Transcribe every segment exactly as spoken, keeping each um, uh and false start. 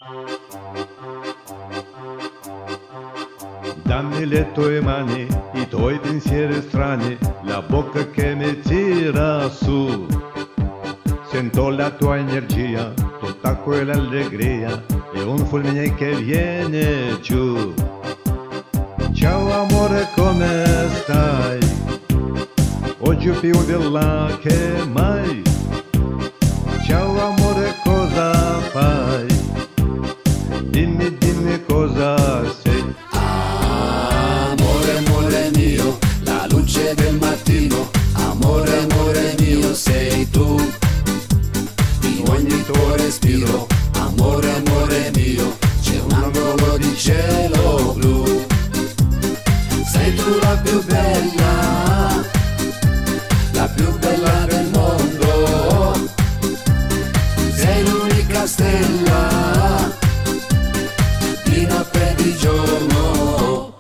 Dammi le tue mani, i tuoi pensieri strani, la bocca che mi tira su. Sento la tua energia, tutta quell'allegria, è un fulmine che viene giù. Ciao amore, come stai? Oggi più bella che mai. Ciao amore, cosa fai? Dimmi, dimmi cosa sei. Amore, amore mio, la luce del mattino. Amore, amore mio, sei tu. In ogni tuo respiro. Amore, amore mio, c'è un angolo di cielo blu. Sei tu la più bella, la più bella del mondo. Sei l'unica stella, di notte e di giorno.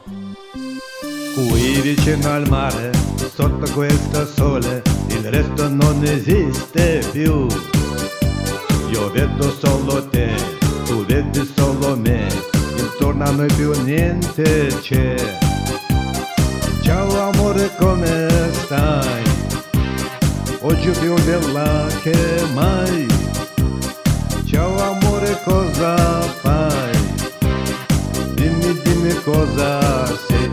Qui vicino al mare, sotto questo sole, il resto non esiste più. Io vedo solo te, tu vedi solo me, intorno a noi più niente c'è. Ciao amore, come stai? Oggi più bella che mai. Ciao amore, cosa fai? Dimmi, dimmi cosa sei.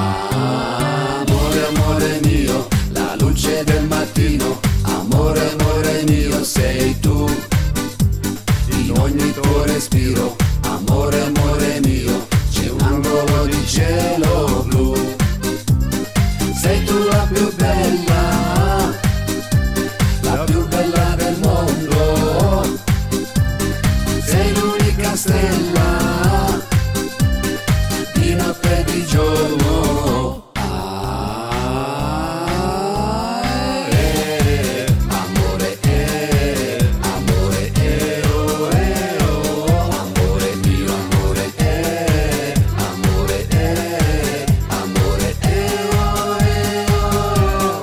Amore, amore mio, la luce del mattino. Amore, amore mio, sei tu. In ogni tuo respiro. Amore, amore mio, c'è un angolo di cielo blu. Sei tu la più bella, la più bella del mondo. Sei l'unica stella, di notte e di giorno. Ah, eh, amore, eh, amore, eh, oh, eh, oh. Amore mio, amore, eh, amore, eh, amore, eh, oh, eh, oh.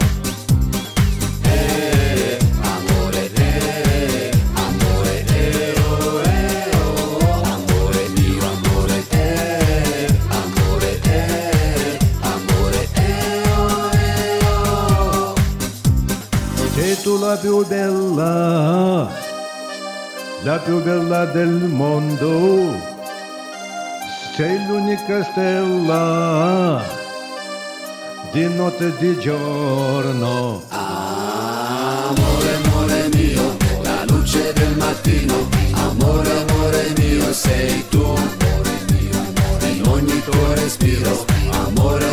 Eh, amore, eh, amore, eh, oh, eh, oh. Amore mio, amore, eh, amore, eh, amore, eh, oh, eh, oh. Sei tu la più bella, la più bella del mondo. Sei l'unica stella, di notte e di giorno. Amore, amore mio, la luce del mattino. Amore, amore mio, sei tu. In ogni tuo respiro. Amore,